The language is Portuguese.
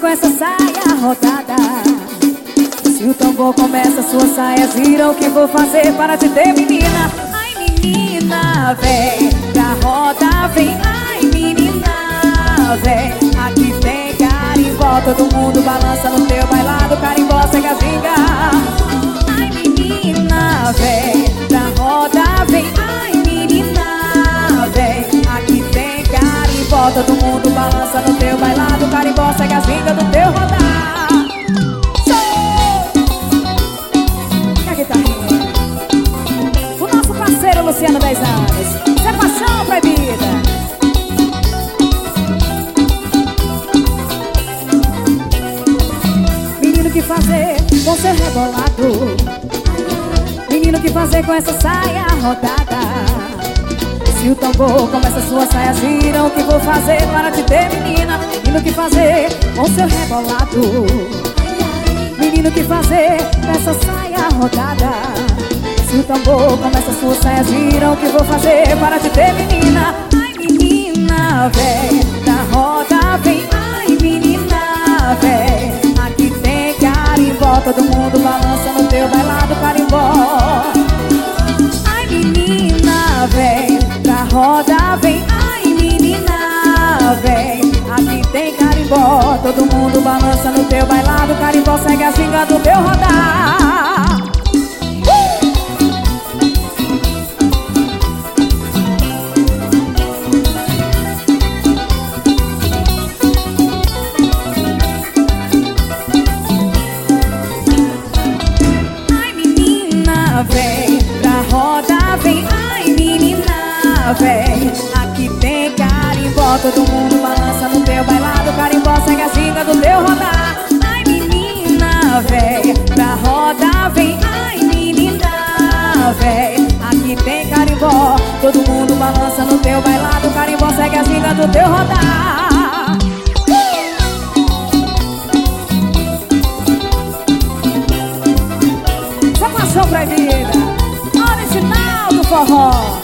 com essa saia rodada. Se o tambor começa, suas saias giram. O que vou fazer para te ter, menina? Ai, menina, vem pra roda, vem. Ai, menina, vem. Aqui tem carimbó, todo mundo balança no teu bailado. Carimbó, cega, ginga. Ai, menina, vem pra roda, vem. Ai, menina, vem. Aqui tem carimbó, todo mundo balança no teu bailado. Carimbó, cega, ginga do teu rodar. Luciano, 10 anos. Isso é paixão proibida. Menino, que fazer com seu rebolado? Menino, que fazer com essa saia rodada? Se o tambor começa, suas saias giram. O que vou fazer para te ter, menina? Menino, que fazer com seu rebolado? Menino, que fazer com essa saia rodada? Se o tambor começa, suas saias giram. O que vou fazer para te ter, menina? Ai, menina, vem da roda, vem. Ai, menina, vem. Aqui tem carimbó, todo mundo balança no teu bailado. Carimbó. Ai, menina, vem da roda, vem. Ai, menina, vem. Aqui tem carimbó, todo mundo balança no teu bailado. Carimbó, segue a ginga do teu rodar. Vem pra roda, vem. Ai, menina, vem. Aqui tem carimbó, todo mundo balança no teu bailado. Carimbó, segue a ginga do teu rodar. Ai, menina, vem pra roda, vem. Ai, menina, vem. Aqui tem carimbó, todo mundo balança no teu bailado. Carimbó, segue a ginga do teu rodar. Paixão proibida, original do forró.